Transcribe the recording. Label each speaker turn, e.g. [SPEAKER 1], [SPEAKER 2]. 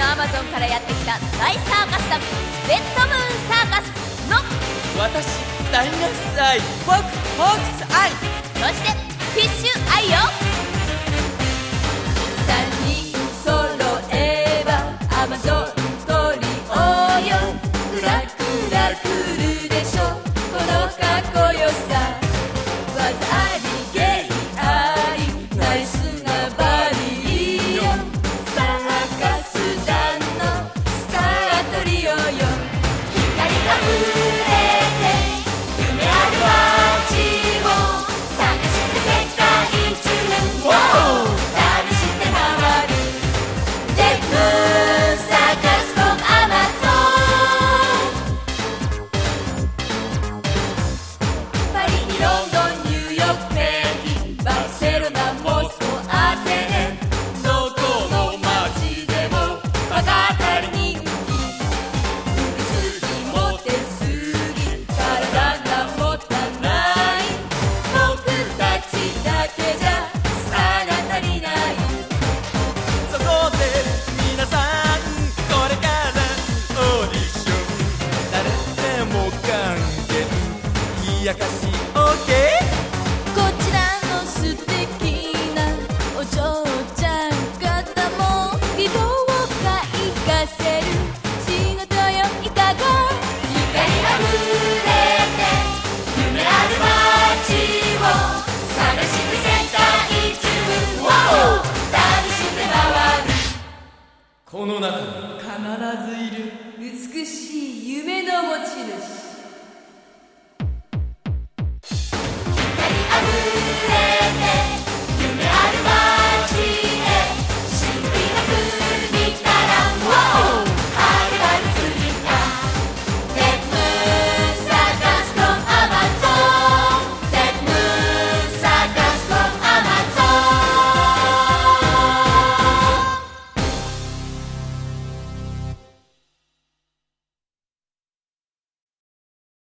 [SPEAKER 1] のアマゾンからやってきた大サーカス団レッドムーンサーカスの
[SPEAKER 2] 私タイガースアイフォークアイ
[SPEAKER 1] そしてフィッシュアイよ。3人揃えばアマゾントリオよ。クラクラくるでしょこのかっこよさ。技ありゲイありナイスなバディよ。サーカス団のスタートリオよ。光が触れて夢ある街を探して世界中旅して回るレッドムーンサーカスfrom Amazon。 パリにロンドンニューヨーク北京バルセロナモスコアテネどこの街でもバカたり人気。好きモテすぎ体が持たない。僕たちだけじゃ差が足りない。
[SPEAKER 2] そこで皆さんこれからオーディション誰でも歓迎冷やかし OK。
[SPEAKER 1] こちらの素敵なお嬢ちゃん方も美貌を開花せる仕事よいかが。光あふれて夢ある街を探して世界中旅して回る。
[SPEAKER 2] この中に必ずいる
[SPEAKER 1] 美しい夢の持ち主。